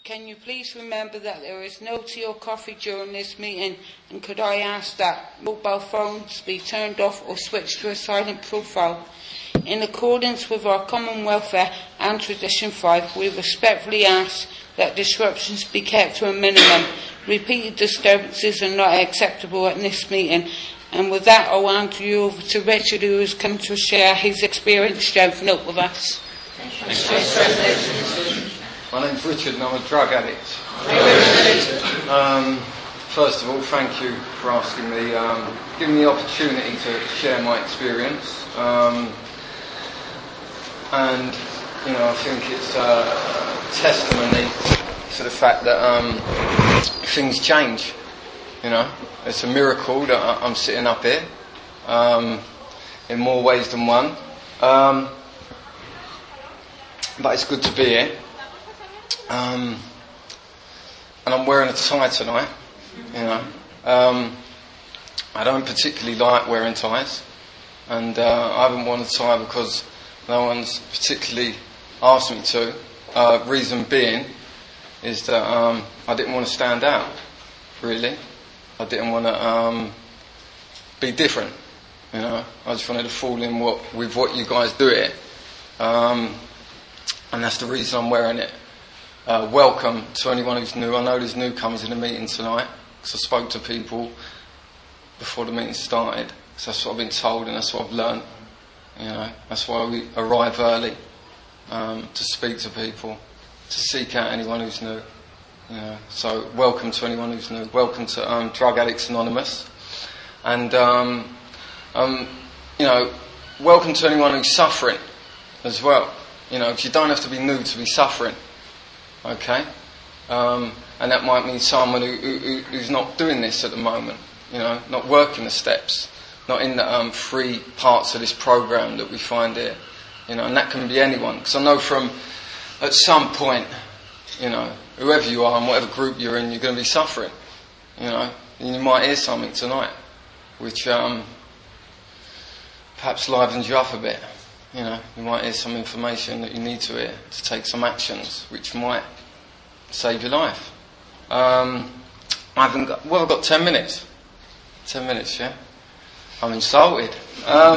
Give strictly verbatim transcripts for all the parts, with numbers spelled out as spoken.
Can you please remember that there is no tea or coffee during this meeting, and could I ask that mobile phones be turned off or switched to a silent profile? In accordance with our common welfare and tradition five, we respectfully ask that disruptions be kept to a minimum. Repeated disturbances are not acceptable at this meeting. And with that, I'll hand you over to Richard, who has come to share his experience strength note with us. My name's Richard and I'm a drug addict. Um, first of all, thank you for asking me, um, giving me the opportunity to share my experience. Um, and, you know, I think it's a testimony to the fact that um, things change. You know, it's a miracle that I'm sitting up here, um, in more ways than one. Um, but it's good to be here. Um, and I'm wearing a tie tonight, you know. Um, I don't particularly like wearing ties, and uh, I haven't worn a tie because no one's particularly asked me to. Uh, reason being is that um, I didn't want to stand out, really. I didn't want to um, be different, you know. I just wanted to fall in what, with what you guys do here, um, and that's the reason I'm wearing it. Uh, welcome to anyone who's new. I know there's newcomers in the meeting tonight, because I spoke to people before the meeting started, because that's what I've been told and that's what I've learnt. You know, that's why we arrive early, um, to speak to people, to seek out anyone who's new. You know, so welcome to anyone who's new. Welcome to um, Drug Addicts Anonymous, and um, um, you know, welcome to anyone who's suffering as well. You know, because you don't have to be new to be suffering. Okay, um, and that might mean someone who, who, who's not doing this at the moment. You know, not working the steps, not in the um, three parts of this program that we find here. You know, and that can be anyone. Because I know from at some point, you know, whoever you are and whatever group you're in, you're going to be suffering. You know, and you might hear something tonight, which um, perhaps livens you up a bit. You know, you might hear some information that you need to hear to take some actions, which might save your life. Um, I haven't got, well, I've got ten minutes. Ten minutes, yeah? I'm insulted. Um,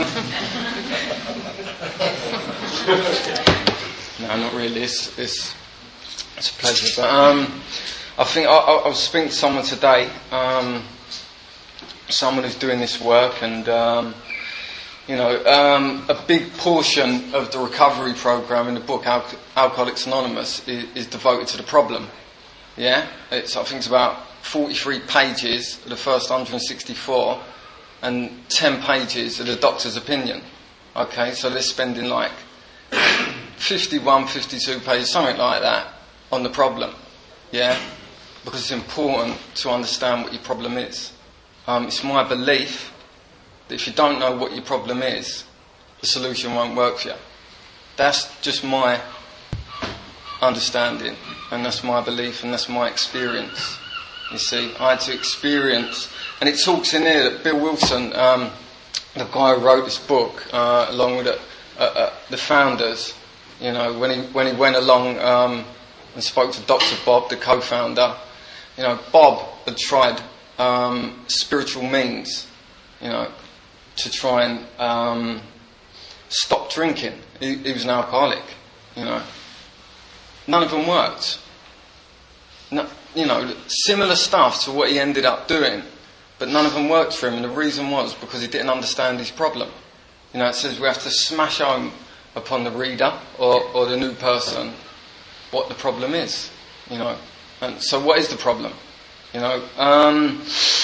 no, not really. It's, it's, it's a pleasure. But um, I think I, I was speaking to someone today, um, someone who's doing this work, and um, you know, um, a big portion of the recovery program in the book Al- Alcoholics Anonymous is, is devoted to the problem. Yeah, it's I think it's about forty-three pages of the first one hundred sixty-four, and ten pages of the doctor's opinion. Okay, so they're spending like fifty-one, fifty-two pages, something like that, on the problem. Yeah, because it's important to understand what your problem is. Um, it's my belief that if you don't know what your problem is, the solution won't work for you. That's just my understanding, and that's my belief, and that's my experience. You see, I had to experience, and it talks in here that Bill Wilson, um, the guy who wrote this book, uh, along with the, uh, uh, the founders, you know, when he when he went along um, and spoke to Doctor Bob, the co-founder, you know, Bob had tried um, spiritual means, you know, to try and um, stop drinking. He, he was an alcoholic, you know. None of them worked. No, you know, similar stuff to what he ended up doing, but none of them worked for him, and the reason was because he didn't understand his problem. You know, it says we have to smash home upon the reader or, or the new person what the problem is, you know. And so what is the problem? You know, um...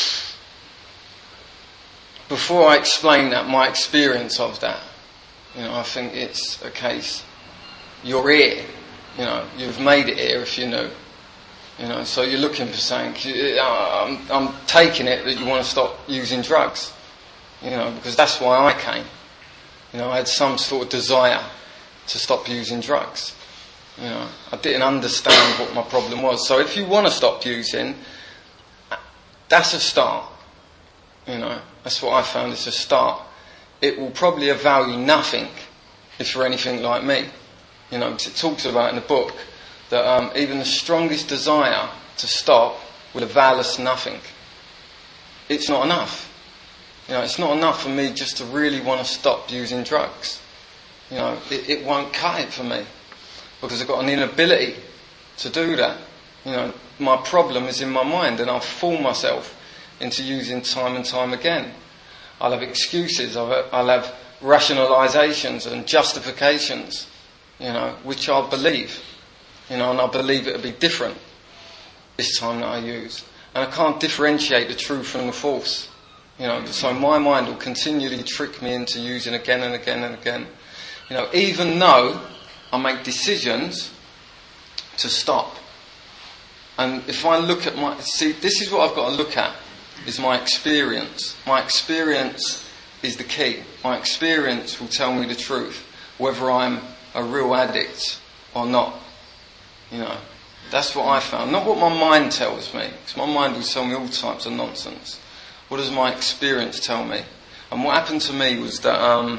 before I explain that, my experience of that, you know, I think it's a case, you're here, you know, you've made it here if you know, you know, so you're looking for something. I'm, I'm taking it that you want to stop using drugs, you know, because that's why I came. You know, I had some sort of desire to stop using drugs. You know, I didn't understand what my problem was. So if you want to stop using, that's a start. You know, that's what I found is a start. It will probably avail you nothing if you're anything like me. You know, 'cause it talks about in the book that um, even the strongest desire to stop will avail us nothing. It's not enough. You know, it's not enough for me just to really want to stop using drugs. You know, it, it won't cut it for me because I've got an inability to do that. You know, my problem is in my mind, and I'll fool myself into using time and time again. I'll have excuses, I'll have, I'll have rationalisations and justifications, you know, which I'll believe. You know, and I believe it'll be different this time that I use. And I can't differentiate the truth from the false. You know, so my mind will continually trick me into using again and again and again. You know, even though I make decisions to stop. And if I look at my... See, this is what I've got to look at, is my experience. My experience is the key. My experience will tell me the truth, whether I'm a real addict or not. You know, that's what I found. Not what my mind tells me, because my mind will tell me all types of nonsense. What does my experience tell me? And what happened to me was that um,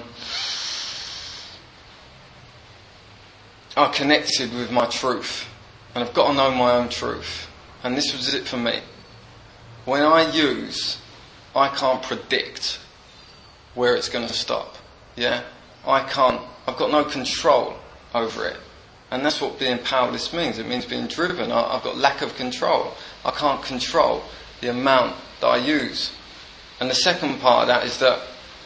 I connected with my truth. And I've got to know my own truth. And this was it for me. When I use, I can't predict where it's going to stop. Yeah? I can't, I've got no control over it. And that's what being powerless means. It means being driven. I, I've got lack of control. I can't control the amount that I use. And the second part of that is that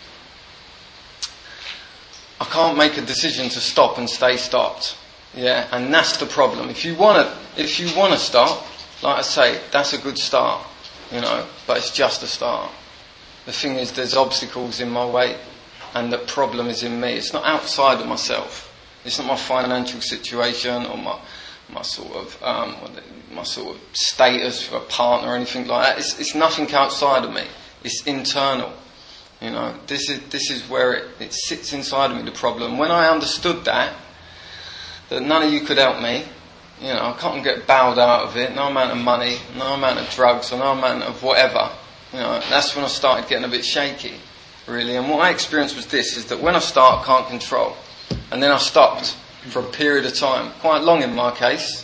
I can't make a decision to stop and stay stopped. Yeah, and that's the problem. If you want to, if you want to stop, like I say, that's a good start, you know, but it's just a start. The thing is, there's obstacles in my way, and the problem is in me. It's not outside of myself. It's not my financial situation or my my sort of um, my sort of status for a partner or anything like that. It's, it's nothing outside of me. It's internal. You know, this is this is where it, it sits inside of me. The problem. When I understood that, that none of you could help me, you know, I can't get bailed out of it. No amount of money, no amount of drugs, or no amount of whatever. You know, that's when I started getting a bit shaky, really. And what I experienced was this: is that when I start, I can't control, and then I stopped for a period of time, quite long in my case.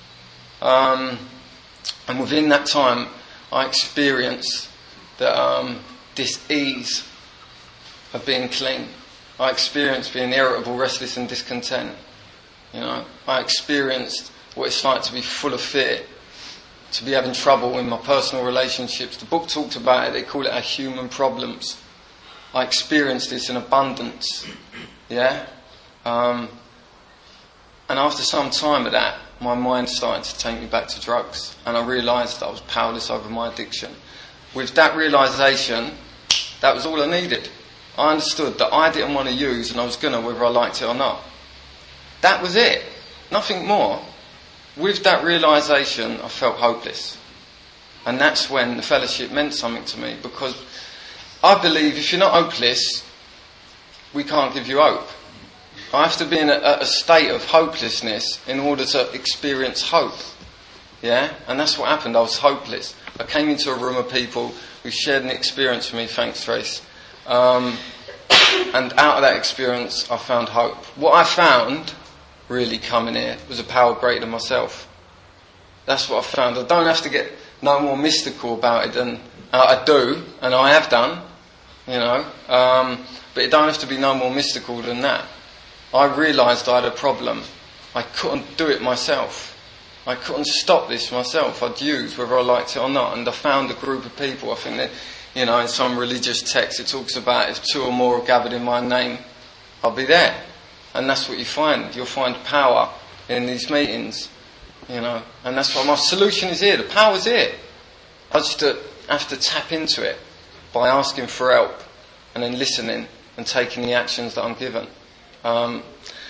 Um, and within that time, I experienced that um, this ease of being clean. I experienced being irritable, restless, and discontent. You know, I experienced what it's like to be full of fear, to be having trouble in my personal relationships. The book talked about it. They call it our human problems. I experienced this in abundance. Yeah. Um, and after some time of that, my mind started to take me back to drugs, and I realised that I was powerless over my addiction. With that realisation, that was all I needed. I understood that I didn't want to use, and I was going to, whether I liked it or not. That was it. Nothing more. With that realisation, I felt hopeless. And that's when the fellowship meant something to me, because I believe if you're not hopeless, we can't give you hope. I have to be in a, a state of hopelessness in order to experience hope. Yeah? And that's what happened. I was hopeless. I came into a room of people who shared an experience with me, thanks Trace. Um, and out of that experience, I found hope. What I found, really coming here, was a power greater than myself. That's what I found. I don't have to get no more mystical about it than uh, I do, and I have done, you know. Um, but it don't have to be no more mystical than that. I realised I had a problem. I couldn't do it myself. I couldn't stop this myself. I'd use whether I liked it or not. And I found a group of people. I think that, you know, in some religious text it talks about if two or more are gathered in my name, I'll be there. And that's what you find. You'll find power in these meetings, you know. And that's why my solution is here. The power's here. I just have to tap into it by asking for help and then listening and taking the actions that I'm given. Um,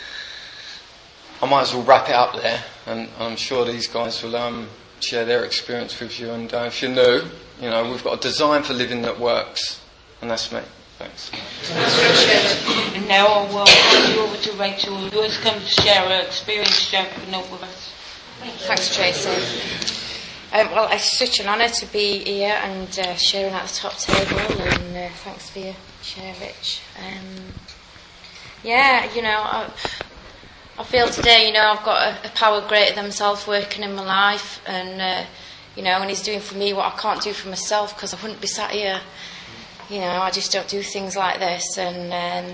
I might as well wrap it up there, and I'm sure these guys will um, share their experience with you. And uh, if you're new, you know, we've got a design for living that works, and that's me. Thanks. And now I will hand you over to Rachel, who has come to share her experience, sharing up with us. Thanks, Tracy. Um, well, it's such an honour to be here and uh, sharing at the top table, and uh, thanks for your share, Rich. Um, yeah, you know, I, I feel today, you know, I've got a, a power greater than myself working in my life, and uh, you know, and he's doing for me what I can't do for myself, because I wouldn't be sat here. You know, I just don't do things like this, and um,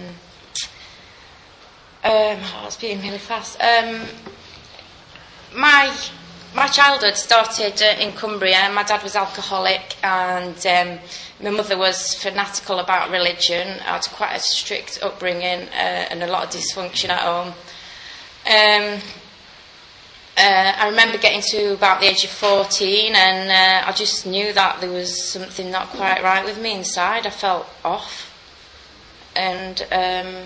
um, oh, it's beating really fast. Um, my my childhood started uh, in Cumbria. My dad was alcoholic, and um, my mother was fanatical about religion. I had quite a strict upbringing uh, and a lot of dysfunction at home. Um, uh, I remember getting to about the age of fourteen, and uh, I just knew that there was something not quite right with me inside. I felt off, and um,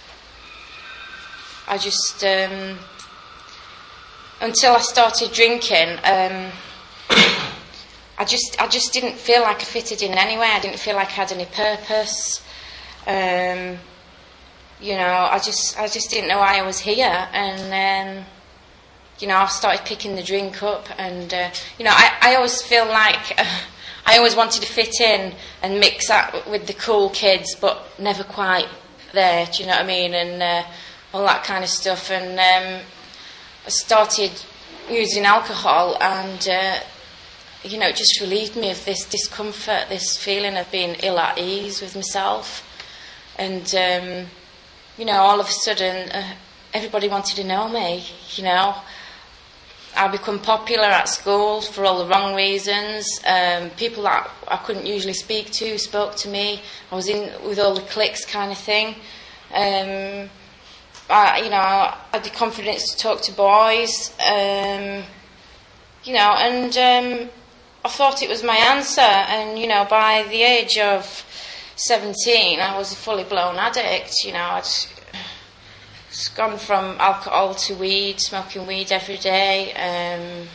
I just um, until I started drinking, um, I just I just didn't feel like I fitted in anyway. I didn't feel like I had any purpose. Um, You know, I just, I just didn't know why I was here, and um, you know, I started picking the drink up, and uh, you know, I, I always feel like uh, I always wanted to fit in and mix up with the cool kids, but never quite there. Do you know what I mean? And uh, all that kind of stuff. And um, I started using alcohol, and uh, you know, it just relieved me of this discomfort, this feeling of being ill at ease with myself, and. Um, You know, all of a sudden, uh, everybody wanted to know me, you know. I become popular at school for all the wrong reasons. Um, people that I couldn't usually speak to spoke to me. I was in with all the cliques kind of thing. Um, I, you know, I had the confidence to talk to boys. Um, you know, and um, I thought it was my answer. And, you know, by the age of seventeen, I was a fully blown addict. You know, I'd it's gone from alcohol to weed, smoking weed every day, um,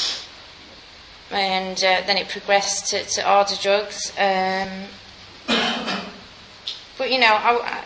and uh, then it progressed to, to harder drugs. Um, but you know, I, I,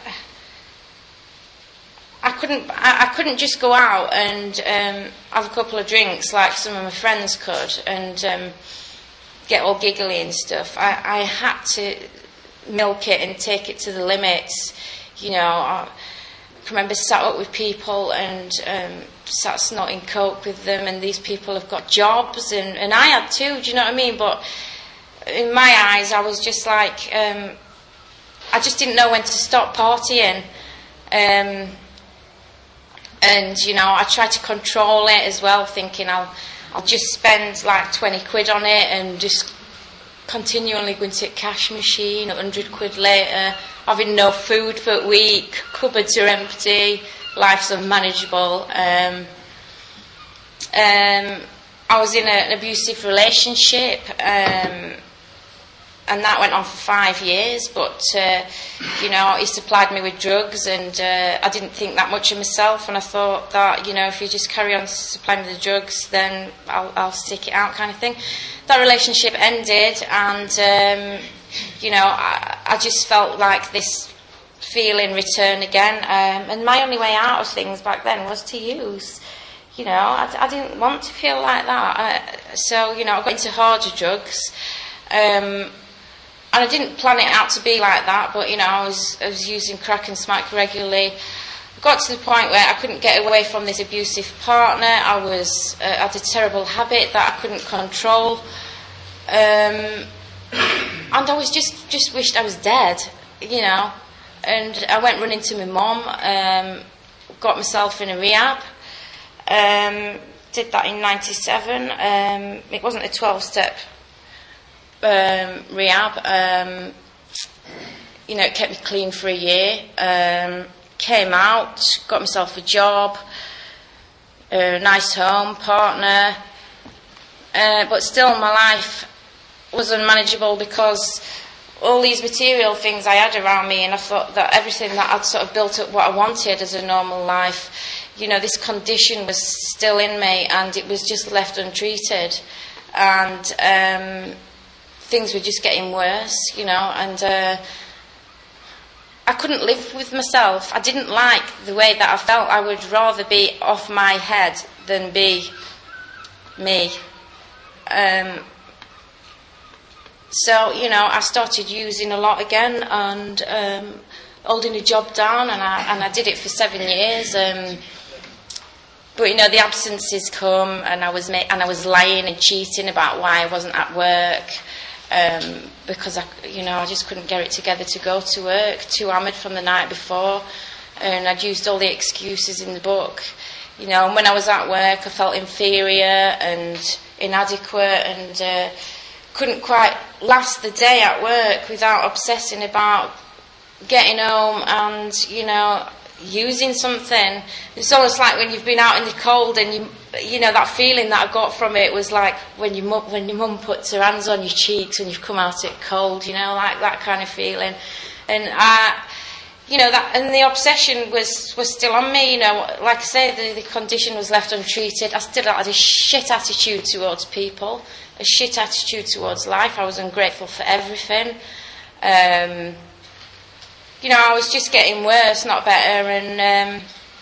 I couldn't, I, I couldn't just go out and um, have a couple of drinks like some of my friends could, and um, get all giggly and stuff. I, I had to milk it and take it to the limits. You know, I remember sat up with people and um, sat snorting coke with them, and these people have got jobs, and, and I had too, do you know what I mean? But in my eyes, I was just like, um, I just didn't know when to stop partying. Um, and, you know, I tried to control it as well, thinking I'll, I'll just spend like twenty quid on it and just continually going to a cash machine, a hundred quid later, having no food for a week, cupboards are empty, life's unmanageable. Um, um, I was in a, an abusive relationship, um, and that went on for five years, but, uh, you know, he supplied me with drugs, and uh, I didn't think that much of myself, and I thought that, you know, if you just carry on supplying me the drugs, then I'll, I'll stick it out kind of thing. That relationship ended, and, um, you know, I, I just felt like this feeling return again, um, and my only way out of things back then was to use. You know, I, I didn't want to feel like that. I, so, you know, I got into harder drugs, um, and I didn't plan it out to be like that, but, you know, I was, I was using crack and smack regularly. I got to the point where I couldn't get away from this abusive partner. I was uh, had a terrible habit that I couldn't control. Um, and I was just, just wished I was dead, you know. And I went running to my mum, um, got myself in a rehab. Um, did that in ninety-seven. Um, it wasn't a twelve-step um, rehab. Um, you know, it kept me clean for a year. Um, came out, got myself a job, a nice home, partner. Uh, but still, my life was unmanageable because all these material things I had around me, and I thought that everything that I'd sort of built up what I wanted as a normal life, you know, this condition was still in me, and it was just left untreated, and um, things were just getting worse, you know, and uh, I couldn't live with myself. I didn't like the way that I felt. I would rather be off my head than be me. Um, so, you know, I started using a lot again, and um, holding a job down, and I, and I did it for seven years. Um, but you know, the absences come, and I was ma- and I was lying and cheating about why I wasn't at work, um, because I, you know, I just couldn't get it together to go to work. Too hammered from the night before, and I'd used all the excuses in the book. You know, and when I was at work, I felt inferior and inadequate, and uh, couldn't quite last the day at work without obsessing about getting home and, you know, using something. It's almost like when you've been out in the cold, and you, you know, that feeling that I got from it was like when your mum, when your mum puts her hands on your cheeks when you've come out it cold, you know, like that kind of feeling. And I, you know, that, and the obsession was was still on me. You know, like I say, the, the condition was left untreated. I still had a shit attitude towards people, a shit attitude towards life. I was ungrateful for everything. Um, You know, I was just getting worse, not better, and um,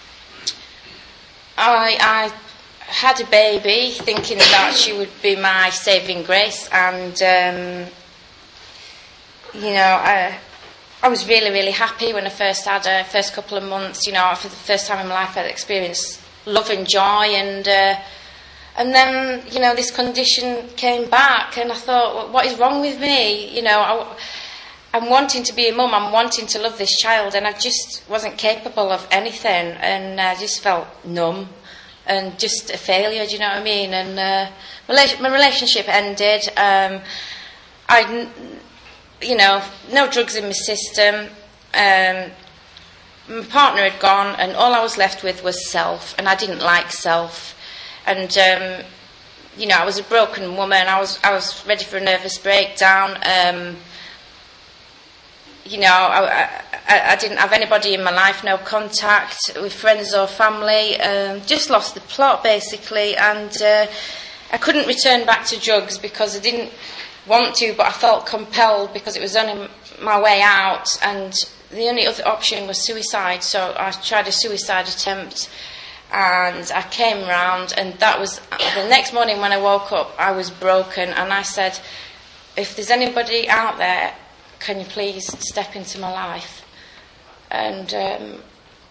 I, I had a baby thinking that she would be my saving grace, and um, you know, I, I was really, really happy when I first had her, first couple of months. You know, for the first time in my life, I'd experienced love and joy, and uh, and then, you know, this condition came back, and I thought, well, what is wrong with me? You know, I, I'm wanting to be a mum, I'm wanting to love this child, and I just wasn't capable of anything, and I just felt numb and just a failure, do you know what I mean? And uh, my relationship ended. Um, I, you know, no drugs in my system. Um, my partner had gone, and all I was left with was self, and I didn't like self. And um, you know, I was a broken woman. I was I was ready for a nervous breakdown. Um, You know, I, I, I didn't have anybody in my life, no contact with friends or family, um, just lost the plot basically, and uh, I couldn't return back to drugs because I didn't want to, but I felt compelled because it was only my way out, and the only other option was suicide. So I tried a suicide attempt, and I came round, and that was the next morning when I woke up, I was broken, and I said, if there's anybody out there, can you please step into my life? And um,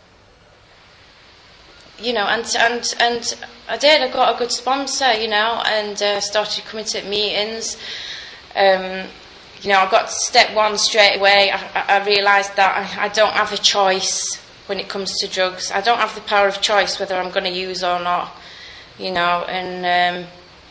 you know, and and and I did. I got a good sponsor, you know, and uh, started coming to meetings. Um, you know, I got to step one straight away. I, I realised that I, I don't have a choice when it comes to drugs. I don't have the power of choice whether I'm going to use or not. You know, and um,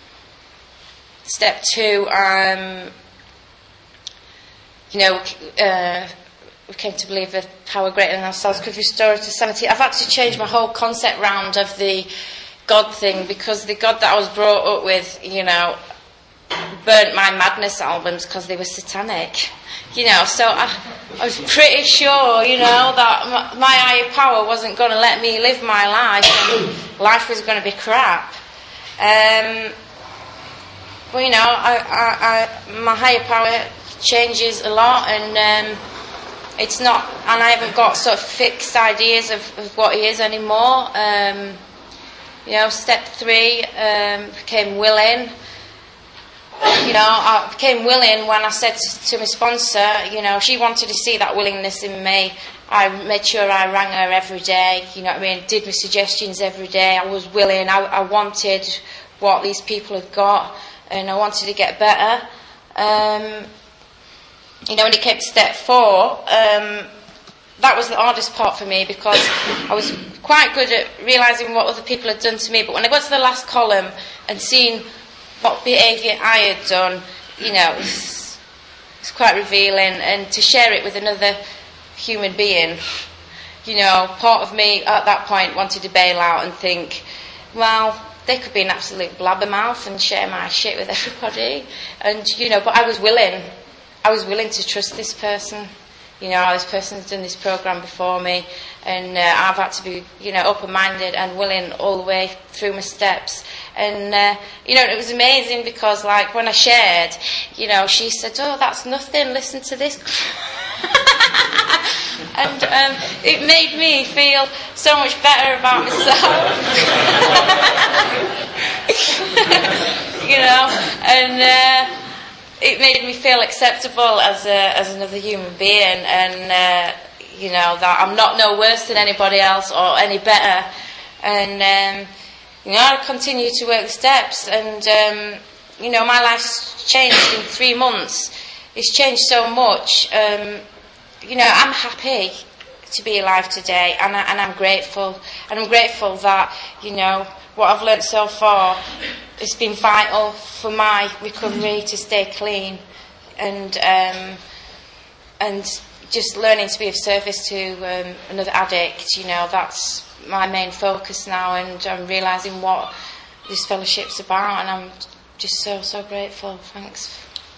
step two. Um, You know, uh, we came to believe that power greater than ourselves could restore us to sanity. I've had to change my whole concept round of the God thing, because the God that I was brought up with, you know, burnt my Madness albums because they were satanic. You know, so I, I was pretty sure, you know, that my, my higher power wasn't going to let me live my life, and life was going to be crap. Um, well, you know, I, I, I, my higher power changes a lot, and um, it's not, and I haven't got sort of fixed ideas of, of what he is anymore. Um, you know, step three, um, became willing. You know, I became willing when I said to, to my sponsor, you know, she wanted to see that willingness in me. I made sure I rang her every day, you know what I mean, did my suggestions every day. I was willing, I, I wanted what these people had got, and I wanted to get better. Um, You know, when it came to step four, um, that was the hardest part for me, because I was quite good at realising what other people had done to me. But when I got to the last column and seeing what behaviour I had done, you know, it was, it was quite revealing. And to share it with another human being, you know, part of me at that point wanted to bail out and think, well, they could be an absolute blabbermouth and share my shit with everybody. And, you know, but I was willing. I was willing to trust this person. You know, this person's done this programme before me, and uh, I've had to be, you know, open-minded and willing all the way through my steps. And, uh, you know, it was amazing because, like, when I shared, you know, she said, oh, that's nothing, listen to this. And um, it made me feel so much better about myself. You know, and... Uh, it made me feel acceptable as a, as another human being, and uh, you know, that I'm not no worse than anybody else or any better. And um, you know, I continue to work the steps, and um, you know, my life's changed in three months. It's changed so much. Um, you know, I'm happy to be alive today, and, I, and I'm grateful. And I'm grateful that, you know, what I've learnt so far has been vital for my recovery to stay clean, and um, and just learning to be of service to um, another addict. You know, that's my main focus now, and I'm realising what this fellowship's about, and I'm just so, so grateful. Thanks.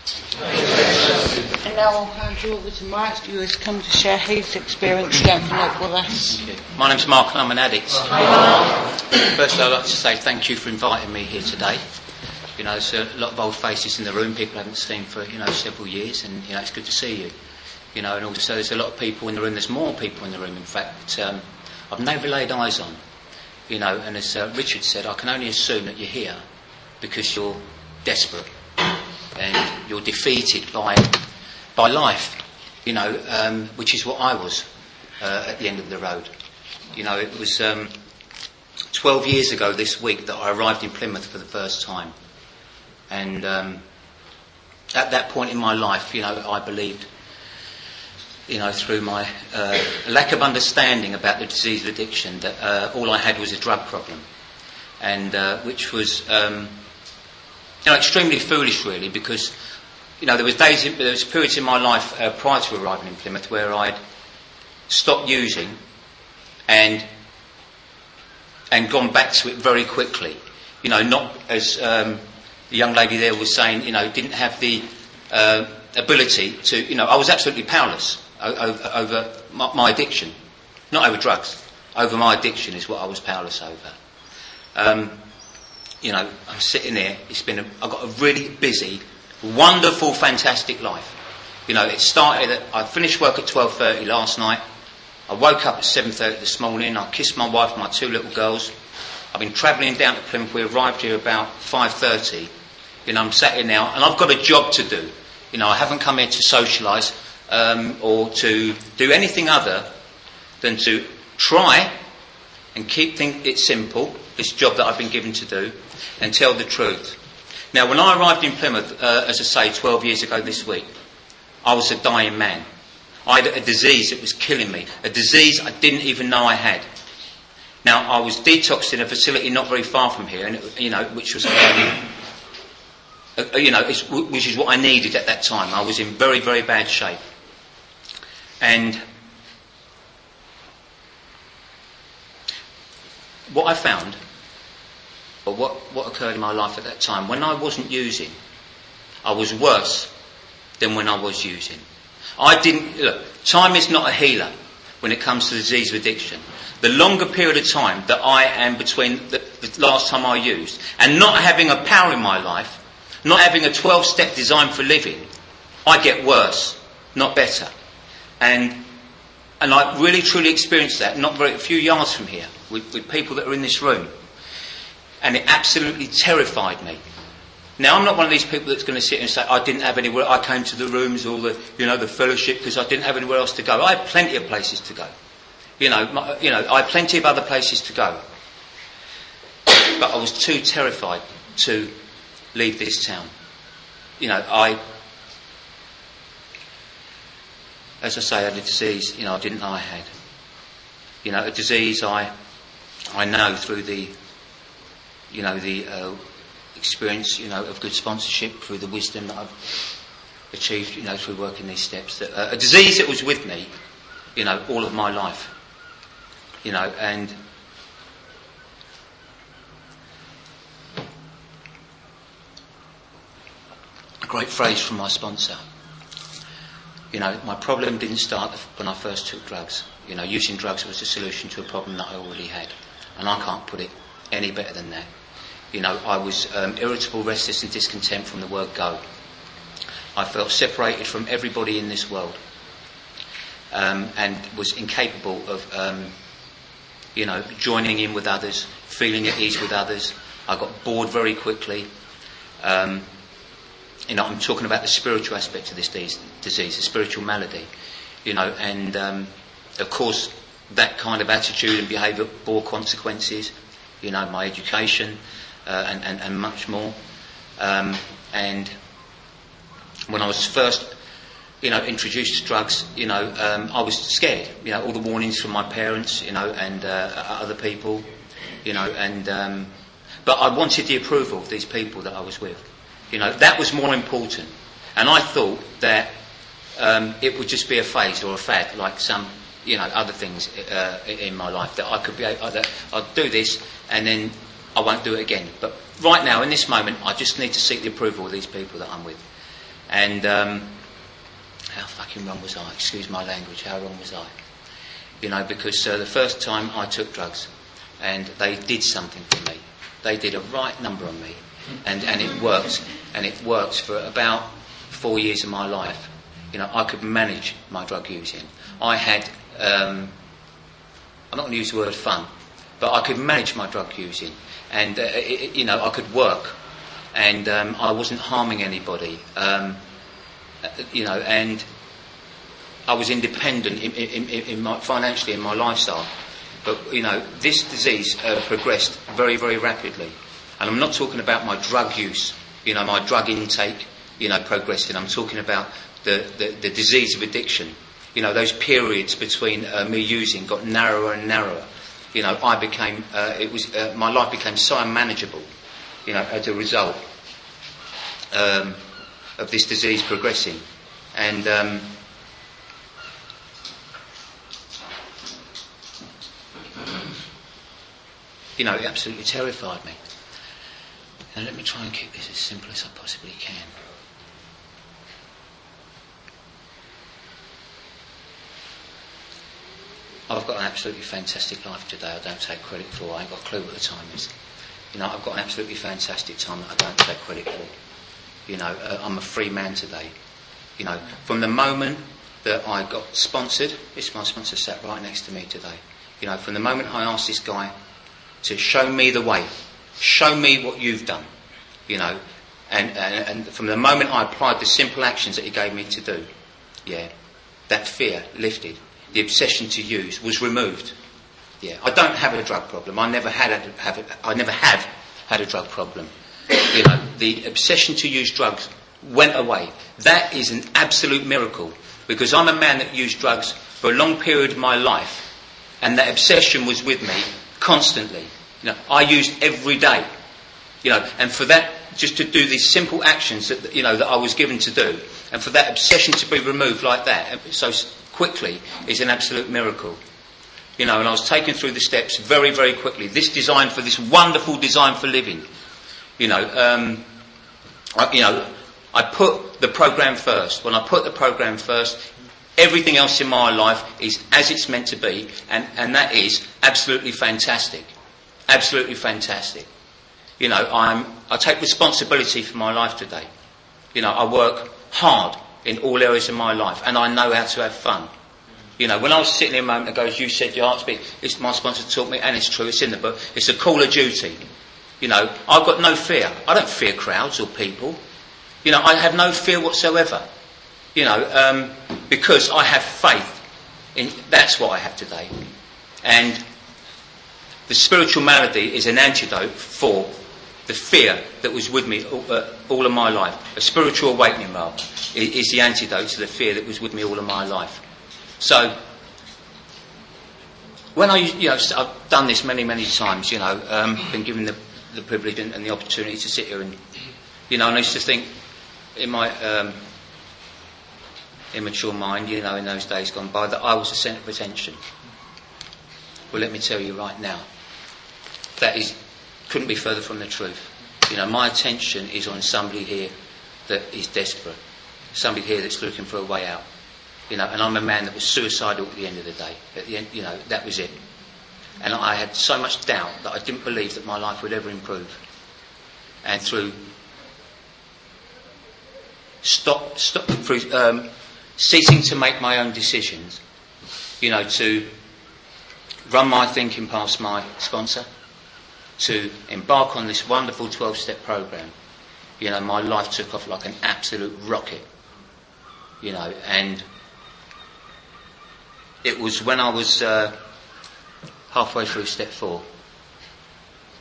And now I'll hand you over to Mark, who has come to share his experience stepping up with us. My name's Mark and I'm an addict. Firstly, I'd like to say thank you for inviting me here today. You know, there's a lot of old faces in the room, people I haven't seen for, you know, several years, and, you know, it's good to see you. You know, and also there's a lot of people in the room, there's more people in the room, in fact, um, I've never laid eyes on. You know, and as uh, Richard said, I can only assume that you're here because you're desperate and you're defeated by by life, you know, um, which is what I was uh, at the end of the road. You know, it was um, twelve years ago this week that I arrived in Plymouth for the first time. And um, at that point in my life, you know, I believed, you know, through my uh, lack of understanding about the disease of addiction, that uh, all I had was a drug problem. And uh, which was... Um, You know, extremely foolish, really, because, you know, there was days, there was periods in my life uh, prior to arriving in Plymouth where I'd stopped using and and gone back to it very quickly. You know, not as um, the young lady there was saying, you know, didn't have the uh, ability to, you know, I was absolutely powerless over, over my, my addiction, not over drugs. Over my addiction is what I was powerless over. Um, You know, I'm sitting there, it's been a, I've got a really busy, wonderful, fantastic life. You know, it started at, I finished work at twelve thirty last night. I woke up at seven thirty this morning. I kissed my wife and my two little girls. I've been travelling down to Plymouth. We arrived here about five thirty. You know, I'm sat here now and I've got a job to do. You know, I haven't come here to socialise um, or to do anything other than to try and keep things it simple, this job that I've been given to do, and tell the truth. Now, when I arrived in Plymouth, uh, as I say, twelve years ago this week, I was a dying man. I had a disease that was killing me, a disease I didn't even know I had. Now, I was detoxed in a facility not very far from here, and it, you know, which was, um, uh, you know, it's, which is what I needed at that time. I was in very, very bad shape, and what I found, or what, what occurred in my life at that time, when I wasn't using, I was worse than when I was using. I didn't, look, time is not a healer when it comes to the disease of addiction. The longer period of time that I am between the, the last time I used, and not having a power in my life, not having a twelve-step design for living, I get worse, not better. And and I really truly experienced that, not very a few yards from here, with, with people that are in this room. And it absolutely terrified me. Now, I'm not one of these people that's going to sit and say, I didn't have anywhere, I came to the rooms or the, you know, the fellowship because I didn't have anywhere else to go. I had plenty of places to go. You know, my, you know, I had plenty of other places to go. But I was too terrified to leave this town. You know, I, as I say, I had a disease, you know, I didn't know I had. You know, a disease I, I know through the, you know, the uh, experience, you know, of good sponsorship, through the wisdom that I've achieved, you know, through working these steps. That, uh, a disease that was with me, you know, all of my life. You know, and a great phrase from my sponsor. You know, my problem didn't start when I first took drugs. You know, using drugs was a solution to a problem that I already had. And I can't put it any better than that. You know, I was um, irritable, restless and discontent from the word go. I felt separated from everybody in this world. Um, and was incapable of, um, you know, joining in with others, feeling at ease with others. I got bored very quickly. Um, you know, I'm talking about the spiritual aspect of this disease, the spiritual malady. You know, and um, of course, that kind of attitude and behaviour bore consequences. you know, my education, uh, and, and, and much more. Um, and when I was first, you know, introduced to drugs, you know, um, I was scared. You know, all the warnings from my parents, you know, and uh, other people, you know, and um, but I wanted the approval of these people that I was with. You know, that was more important. And I thought that um, it would just be a phase or a fad, like some, you know, other things uh, in my life, that I could be, uh, that I'd do this and then I won't do it again. But right now, in this moment, I just need to seek the approval of these people that I'm with. And um, how fucking wrong was I? Excuse my language. How wrong was I? You know, because uh, the first time I took drugs, and they did something for me. They did a right number on me, and and it worked. And it worked for about four years of my life. You know, I could manage my drug using. I had, um, I'm not going to use the word fun, but I could manage my drug using, and uh, it, you know, I could work, and um, I wasn't harming anybody. Um, you know, and I was independent in, in, in, in my, financially in my lifestyle. But, you know, this disease uh, progressed very, very rapidly. And I'm not talking about my drug use, you know, my drug intake, you know, progressing. I'm talking about the, the, the disease of addiction. You know, those periods between uh, me using got narrower and narrower. You know, I became, uh, it was, uh, my life became so unmanageable, you know, as a result um, of this disease progressing. And um, you know, it absolutely terrified me. And let me try and keep this as simple as I possibly can. I've got an absolutely fantastic life today I don't take credit for. I ain't got a clue what the time is. You know, I've got an absolutely fantastic time that I don't take credit for. You know, uh, I'm a free man today. You know, from the moment that I got sponsored, this my sponsor sat right next to me today. You know, from the moment I asked this guy to show me the way, show me what you've done, you know, and, and, and from the moment I applied the simple actions that he gave me to do, yeah, that fear lifted. The obsession to use was removed. Yeah, I don't have a drug problem. I never had a, have a, I never have had a drug problem. You know, the obsession to use drugs went away. That is an absolute miracle, because I'm a man that used drugs for a long period of my life, and that obsession was with me constantly. You know, I used every day. You know, and for that, just to do these simple actions that, you know, that I was given to do, and for that obsession to be removed like that so quickly is an absolute miracle. You know, and I was taken through the steps very, very quickly. This design for this wonderful design for living. You know, um, I, you know, I put the program first. When I put the program first, everything else in my life is as it's meant to be, and, and that is absolutely fantastic. Absolutely fantastic. You know, I'm, I take responsibility for my life today. You know, I work hard in all areas of my life, and I know how to have fun. You know, when I was sitting here a moment ago, as you said, your heart's beat, it's my sponsor taught me, and it's true, it's in the book, it's a call of duty. You know, I've got no fear. I don't fear crowds or people. You know, I have no fear whatsoever. You know, um, because I have faith in, that's what I have today. And the spiritual malady is an antidote for the fear that was with me all, uh, all of my life. A spiritual awakening, rather, is, is the antidote to the fear that was with me all of my life. So, when I, you know, I've done this many, many times, you know, um, been given the, the privilege and, and the opportunity to sit here and, you know, and I used to think in my um, immature mind, you know, in those days gone by, that I was the centre of attention. Well, let me tell you right now, that is, couldn't be further from the truth. You know, my attention is on somebody here that is desperate, somebody here that's looking for a way out. You know, and I'm a man that was suicidal at the end of the day. At the end, you know, that was it. And I had so much doubt that I didn't believe that my life would ever improve. And through stop, stop, through um, ceasing to make my own decisions, you know, to run my thinking past my sponsor, to embark on this wonderful twelve-step program, you know, my life took off like an absolute rocket. You know, and it was when I was uh, halfway through step four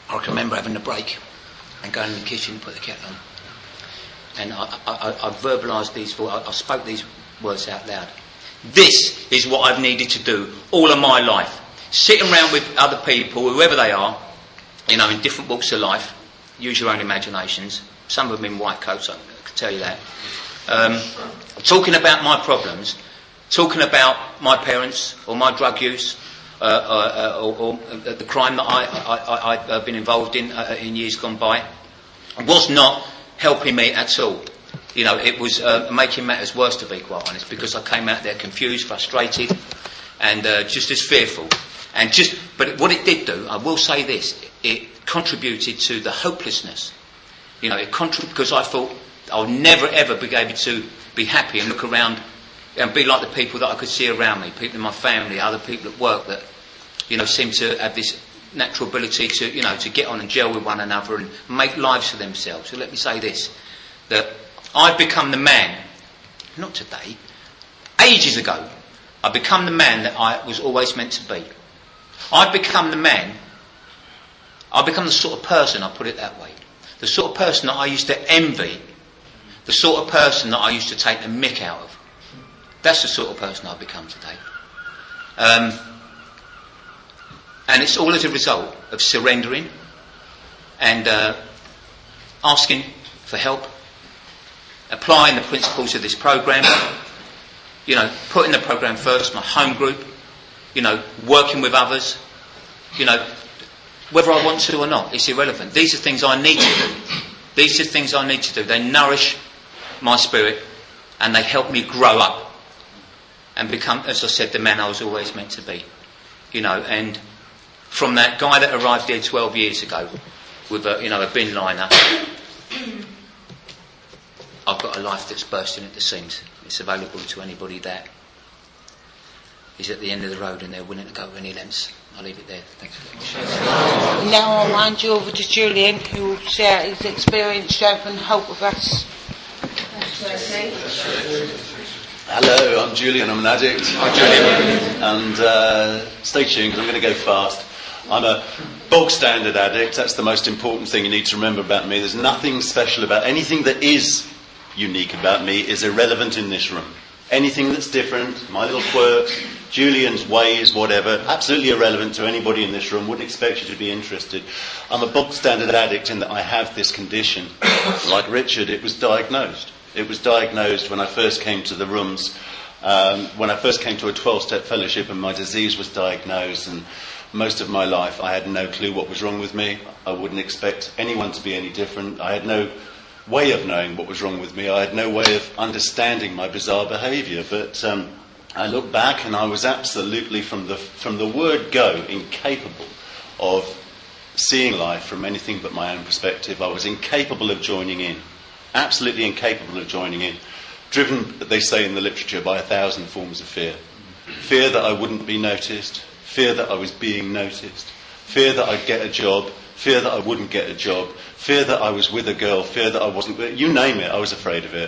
I can remember having a break and going in the kitchen, put the kettle on, and I, I, I verbalised these. I, I spoke these words out loud. This is what I've needed to do all of my life. Sitting around with other people, whoever they are, you know, in different walks of life. Use your own imaginations. Some of them in white coats, I can tell you that. Um, talking about my problems, talking about my parents or my drug use, uh, uh, or, or uh, the crime that I, I, I, I've been involved in uh, in years gone by, was not helping me at all. You know, it was uh, making matters worse, to be quite honest, because I came out there confused, frustrated, and uh, just as fearful. And just, but what it did do, I will say this, it contributed to the hopelessness. You know, it contributed because I thought I'll never ever be able to be happy and look around and be like the people that I could see around me, people in my family, other people at work that, you know, seem to have this natural ability to, you know, to get on and gel with one another and make lives for themselves. So let me say this, that I've become the man, not today, ages ago, I've become the man that I was always meant to be. I've become the man, I've become the sort of person, I'll put it that way, the sort of person that I used to envy, the sort of person that I used to take the mick out of. That's the sort of person I've become today. Um, and it's all as a result of surrendering and uh, asking for help, applying the principles of this program, you know, putting the program first, my home group, you know, working with others, you know, whether I want to or not, it's irrelevant. These are things I need to do. These are things I need to do. They nourish my spirit and they help me grow up and become, as I said, the man I was always meant to be. You know, and from that guy that arrived here twelve years ago with a, you know, a bin liner, I've got a life that's bursting at the seams. It's available to anybody that is at the end of the road and they're willing to go any lengths. I'll leave it there. Thanks very much. Now I'll hand you over to Julian, who will share his experience, strength and hope with us. Hello, I'm Julian, I'm an addict. Hi Julian. And uh, stay tuned because I'm going to go fast. I'm a bog standard addict. That's the most important thing you need to remember about me. There's nothing special about anything that is unique about me is irrelevant in this room. Anything that's different, my little quirks, Julian's ways, whatever, absolutely irrelevant to anybody in this room. Wouldn't expect you to be interested. I'm a bog standard addict in that I have this condition. Like Richard, it was diagnosed. It was diagnosed when I first came to the rooms, um, when I first came to a twelve-step fellowship, and my disease was diagnosed. And most of my life I had no clue what was wrong with me. I wouldn't expect anyone to be any different. I had no way of knowing what was wrong with me. I had no way of understanding my bizarre behaviour. But um, I look back and I was absolutely, from the from the word go, incapable of seeing life from anything but my own perspective. I was incapable of joining in. Absolutely incapable of joining in. Driven, they say in the literature, by a thousand forms of fear. Fear that I wouldn't be noticed. Fear that I was being noticed. Fear that I'd get a job. Fear that I wouldn't get a job. Fear that I was with a girl. Fear that I wasn't. You name it, I was afraid of it.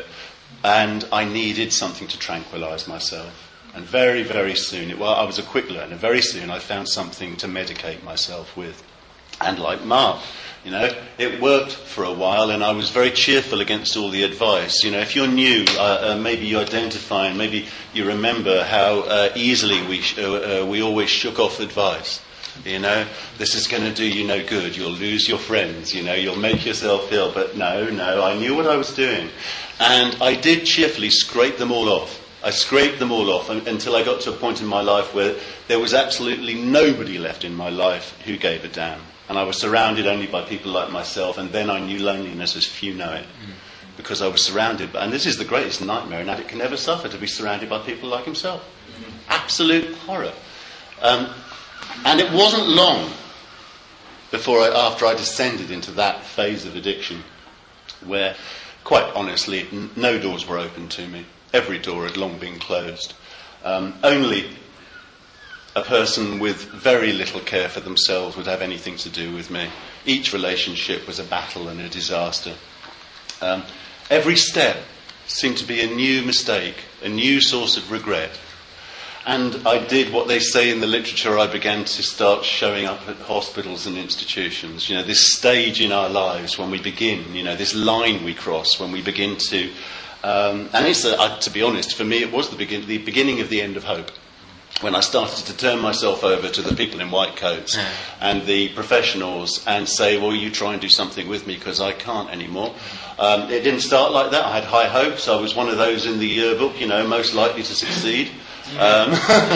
And I needed something to tranquilise myself. And very, very soon, it, well, I was a quick learner. Very soon I found something to medicate myself with. And like Mark, you know, it worked for a while, and I was very cheerful against all the advice. You know, if you're new, uh, uh, maybe you identify and maybe you remember how uh, easily we sh- uh, uh, we always shook off advice. You know, this is going to do you no good. You'll lose your friends. You know, you'll make yourself ill. But no, no, I knew what I was doing, and I did cheerfully scrape them all off. I scraped them all off until I got to a point in my life where there was absolutely nobody left in my life who gave a damn. And I was surrounded only by people like myself, and then I knew loneliness as few know it. Mm. Because I was surrounded by, and this is the greatest nightmare an addict can ever suffer, to be surrounded by people like himself. Mm. Absolute horror. Um, and it wasn't long before I, after I descended into that phase of addiction, where, quite honestly, n- no doors were open to me. Every door had long been closed. Um, only a person with very little care for themselves would have anything to do with me. Each relationship was a battle and a disaster. Um, every step seemed to be a new mistake, a new source of regret. And I did what they say in the literature. I began to start showing up at hospitals and institutions. You know, this stage in our lives when we begin, you know, this line we cross when we begin to... Um, and it's, a, uh, to be honest, for me it was the, begin- the beginning of the end of hope. When I started to turn myself over to the people in white coats yeah. and the professionals and say, well, you try and do something with me because I can't anymore. Um, it didn't start like that. I had high hopes. I was one of those in the yearbook, you know, most likely to succeed. Um,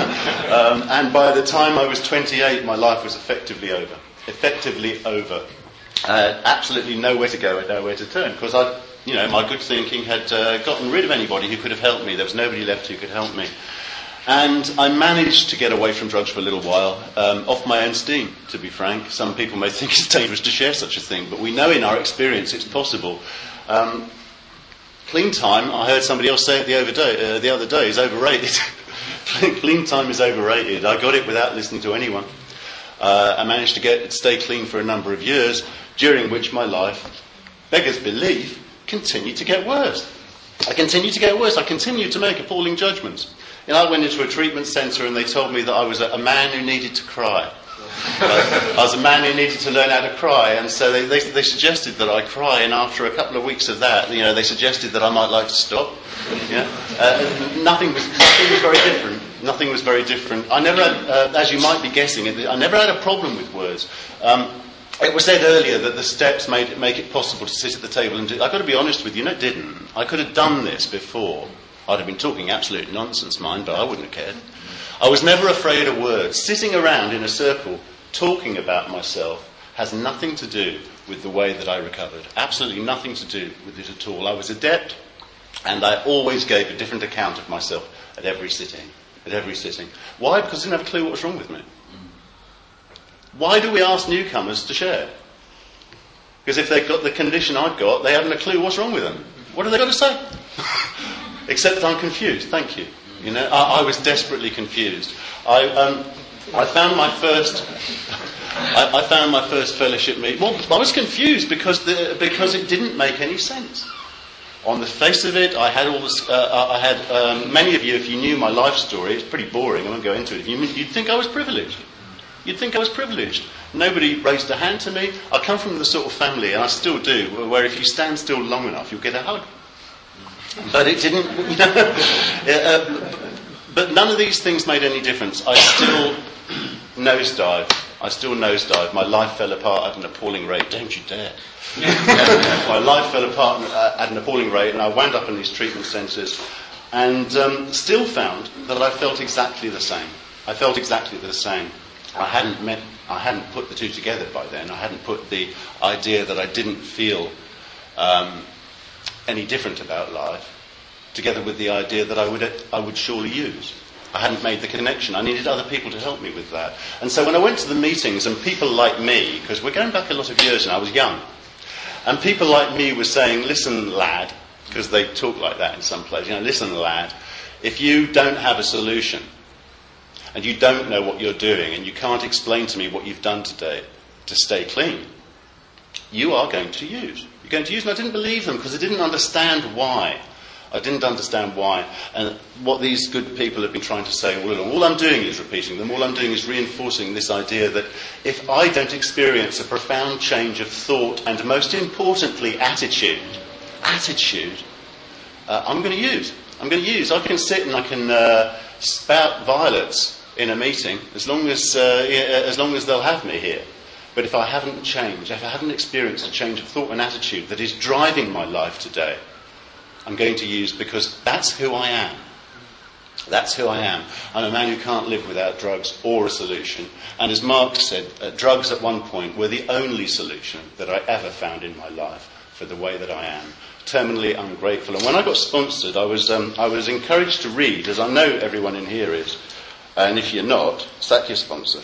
um, and by the time I was twenty-eight, my life was effectively over. Effectively over. Uh, absolutely nowhere to go and nowhere to turn. Because I, you know, my good thinking had uh, gotten rid of anybody who could have helped me. There was nobody left who could help me. And I managed to get away from drugs for a little while, um, off my own steam, to be frank. Some people may think it's dangerous to share such a thing, but we know in our experience it's possible. Um, clean time, I heard somebody else say it the, other day, uh, the other day, is overrated. Clean time is overrated. I got it without listening to anyone. Uh, I managed to get stay clean for a number of years, during which my life, beggars belief, continued to get worse. I continued to get worse. I continued to make appalling judgments. You know, I went into a treatment centre and they told me that I was a, a man who needed to cry. uh, I was a man who needed to learn how to cry, and so they, they, they suggested that I cry, and after a couple of weeks of that, you know, they suggested that I might like to stop. Yeah? Uh, nothing was nothing was very different. Nothing was very different. I never had, uh, as you might be guessing, I never had a problem with words. Um, It was said earlier that the steps made it, make it possible to sit at the table and do... I've got to be honest with you, no, it didn't. I could have done this before. I'd have been talking absolute nonsense, mind, but I wouldn't have cared. I was never afraid of words. Sitting around in a circle talking about myself has nothing to do with the way that I recovered. Absolutely nothing to do with it at all. I was adept, and I always gave a different account of myself at every sitting. At every sitting. Why? Because I didn't have a clue what was wrong with me. Why do we ask newcomers to share? Because if they've got the condition I've got, they haven't a clue what's wrong with them. What have they got to say? Except I'm confused. Thank you. You know, I, I was desperately confused. I, um, I found my first. I, I found my first fellowship meeting. Well, I was confused because the, because it didn't make any sense. On the face of it, I had all this. Uh, I had um, many of you. If you knew my life story, it's pretty boring. I won't go into it. You, you'd think I was privileged. You'd think I was privileged. Nobody raised a hand to me. I come from the sort of family, and I still do, where if you stand still long enough, you'll get a hug. But it didn't, you know, uh, but none of these things made any difference. I still nosedived. I still nosedived. My life fell apart at an appalling rate. Don't you dare. My life fell apart at an appalling rate, and I wound up in these treatment centres, and um, still found that I felt exactly the same. I felt exactly the same. I hadn't met, I hadn't put the two together by then. I hadn't put the idea that I didn't feel um, any different about life together with the idea that I would I would surely use. I hadn't made the connection. I needed other people to help me with that. And so when I went to the meetings, and people like me, because we're going back a lot of years and I was young, and people like me were saying, listen, lad, because they talk like that in some places, you know, listen, lad, if you don't have a solution, and you don't know what you're doing, and you can't explain to me what you've done today to stay clean, you are going to use. You're going to use, and I didn't believe them because I didn't understand why. I didn't understand why. And what these good people have been trying to say all along, all I'm doing is repeating them, all I'm doing is reinforcing this idea that if I don't experience a profound change of thought, and most importantly, attitude, attitude, uh, I'm going to use. I'm going to use. I can sit and I can uh, spout violets in a meeting, as long as uh, as long as they'll have me here. But if I haven't changed, if I haven't experienced a change of thought and attitude that is driving my life today, I'm going to use, because that's who I am. That's who I am. I'm a man who can't live without drugs or a solution. And as Marx said, uh, drugs at one point were the only solution that I ever found in my life for the way that I am. Terminally ungrateful. And when I got sponsored, I was um, I was encouraged to read, as I know everyone in here is. And if you're not, sack your sponsor.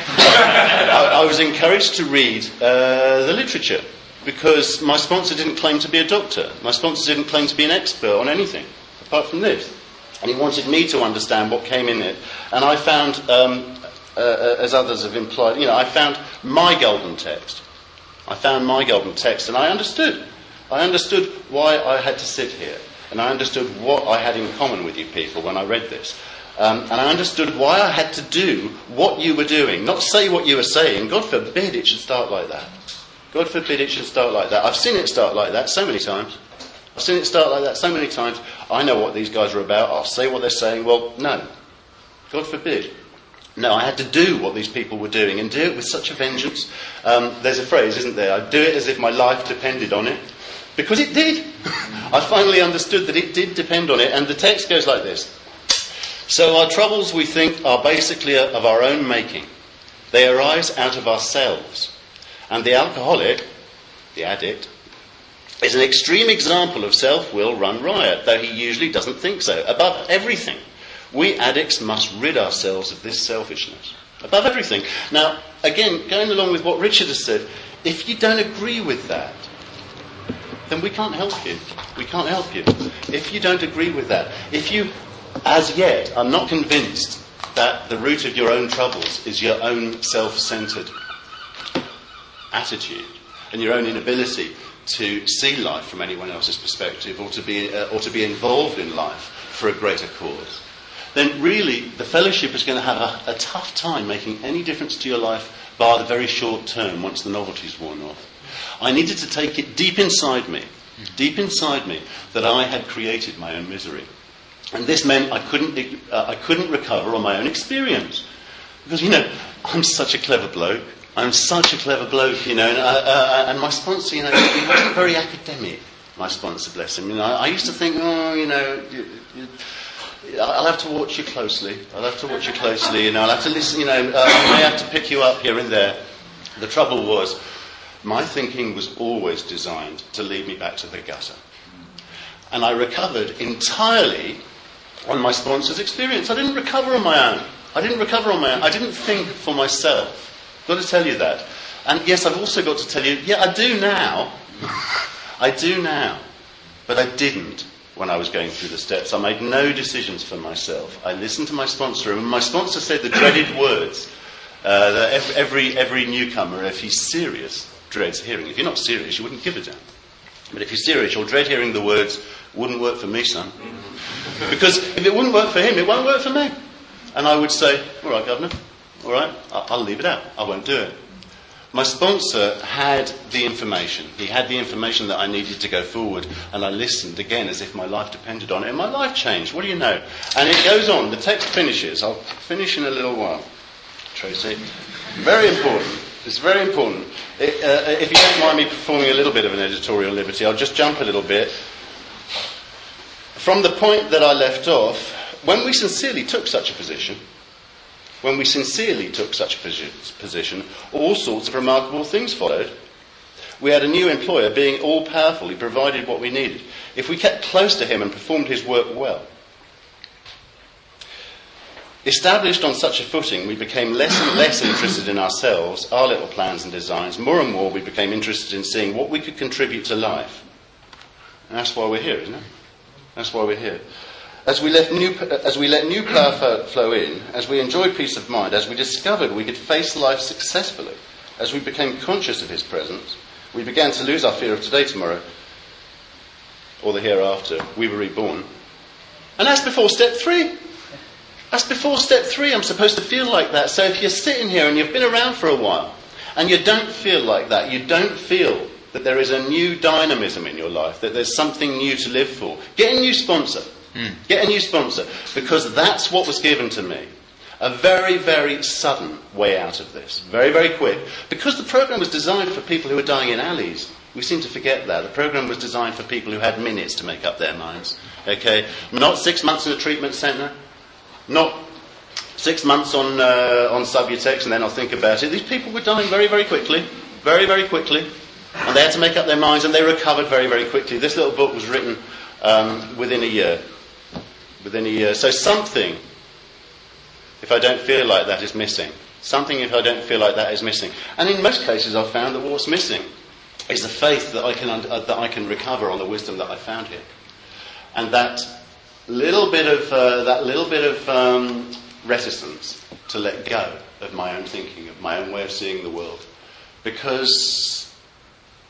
I, I was encouraged to read uh, the literature, because my sponsor didn't claim to be a doctor. My sponsor didn't claim to be an expert on anything, apart from this. And he wanted me to understand what came in it. And I found, um, uh, as others have implied, you know, I found my golden text. I found my golden text, and I understood. I understood why I had to sit here. And I understood what I had in common with you people when I read this. Um, and I understood why I had to do what you were doing, not say what you were saying. God forbid it should start like that. God forbid it should start like that. I've seen it start like that so many times. I've seen it start like that so many times. I know what these guys are about. I'll say what they're saying. Well, no. God forbid. No, I had to do what these people were doing and do it with such a vengeance. Um, there's a phrase, isn't there? I'd do it as if my life depended on it. Because it did. I finally understood that it did depend on it. And the text goes like this. So our troubles, we think, are basically of our own making. They arise out of ourselves. And the alcoholic, the addict, is an extreme example of self-will run riot, though he usually doesn't think so. Above everything, we addicts must rid ourselves of this selfishness. Above everything. Now, again, going along with what Richard has said, if you don't agree with that, then we can't help you. We can't help you. If you don't agree with that, if you, as yet, are not convinced that the root of your own troubles is your own self-centred attitude and your own inability to see life from anyone else's perspective or to be uh, or to be involved in life for a greater cause, then really the fellowship is going to have a, a tough time making any difference to your life bar the very short term once the novelty's worn off. I needed to take it deep inside me, deep inside me, that I had created my own misery. And this meant I couldn't uh, I couldn't recover on my own experience. Because, you know, I'm such a clever bloke. I'm such a clever bloke, you know, and, uh, uh, and my sponsor, you know, he wasn't very academic, my sponsor, bless him. You know, I, I used to think, oh, you know, you, you, I'll have to watch you closely. I'll have to watch you closely, you know, I'll have to listen, you know, uh, I may have to pick you up here and there. The trouble was, my thinking was always designed to lead me back to the gutter. And I recovered entirely on my sponsor's experience. I didn't recover on my own. I didn't recover on my own. I didn't think for myself. I've got to tell you that. And yes, I've also got to tell you, yeah, I do now. I do now. But I didn't when I was going through the steps. I made no decisions for myself. I listened to my sponsor, and my sponsor said the dreaded words uh, that every, every, every newcomer, if he's serious, dreads hearing. If you're not serious, you wouldn't give a damn. But if you're serious, you'll dread hearing the words, wouldn't work for me, son. Because if it wouldn't work for him, it won't work for me. And I would say, all right, Governor, all right, I'll leave it out. I won't do it. My sponsor had the information. He had the information that I needed to go forward, and I listened again as if my life depended on it, and my life changed. What do you know? And it goes on. The text finishes. I'll finish in a little while, Tracy. Very important. It's very important. It, uh, if you don't mind me performing a little bit of an editorial liberty, I'll just jump a little bit. From the point that I left off, when we sincerely took such a position, when we sincerely took such a position, all sorts of remarkable things followed. We had a new employer being all-powerful. He provided what we needed. If we kept close to him and performed his work well. Established on such a footing, we became less and less interested in ourselves, our little plans and designs. More and more we became interested in seeing what we could contribute to life. And that's why we're here, isn't it? That's why we're here. As we, left new, as we let new power flow in, as we enjoyed peace of mind, as we discovered we could face life successfully, as we became conscious of his presence, we began to lose our fear of today, tomorrow, or the hereafter. We were reborn. And that's before step three. That's before step three. I'm supposed to feel like that. So if you're sitting here and you've been around for a while, and you don't feel like that, you don't feel that there is a new dynamism in your life, that there's something new to live for, get a new sponsor. Mm. Get a new sponsor, because that's what was given to me. A very, very sudden way out of this. Very, very quick. Because the programme was designed for people who were dying in alleys. We seem to forget that. The programme was designed for people who had minutes to make up their minds. Okay? Not six months in a treatment centre. Not six months on, uh, on Subutex and then I'll think about it. These people were dying very, very quickly. Very, very quickly. And they had to make up their minds, and they recovered very, very quickly. This little book was written um, within a year. Within a year. So something, if I don't feel like that, is missing. Something, if I don't feel like that, is missing. And in most cases, I've found that what's missing is the faith that I can uh, that I can recover on the wisdom that I found here, and that little bit of uh, that little bit of um, reticence to let go of my own thinking, of my own way of seeing the world, because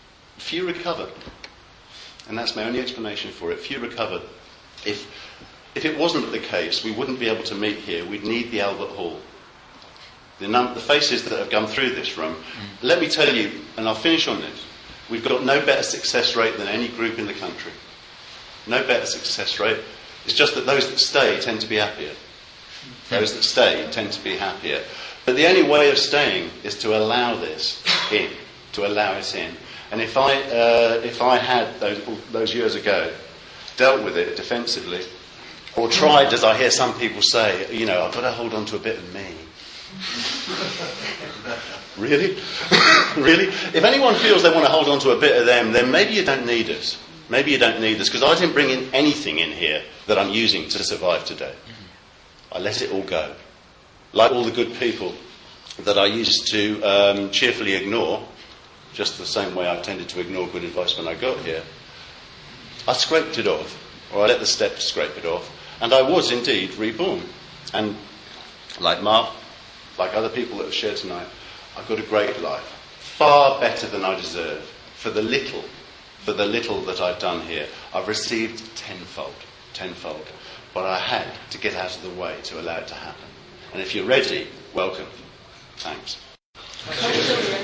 few recover, and that's my only explanation for it. Few recover. If If it wasn't the case, we wouldn't be able to meet here. We'd need the Albert Hall. The, num- the faces that have gone through this room, mm. let me tell you, and I'll finish on this, we've got no better success rate than any group in the country. No better success rate. It's just that those that stay tend to be happier. Those that stay tend to be happier. But the only way of staying is to allow this in, to allow it in. And if I, uh, if I had those, those years ago dealt with it defensively, or tried, as I hear some people say, you know, I've got to hold on to a bit of me. Really? Really? If anyone feels they want to hold on to a bit of them, then maybe you don't need us. Maybe you don't need us, because I didn't bring in anything in here that I'm using to survive today. I let it all go. Like all the good people that I used to um, cheerfully ignore, just the same way I tended to ignore good advice when I got here, I scraped it off, or I let the steps scrape it off, and I was indeed reborn. And like Mark, like other people that have shared tonight, I've got a great life, far better than I deserve, for the little, for the little that I've done here. I've received tenfold, tenfold, but I had to get out of the way to allow it to happen. And if you're ready, welcome. Thanks.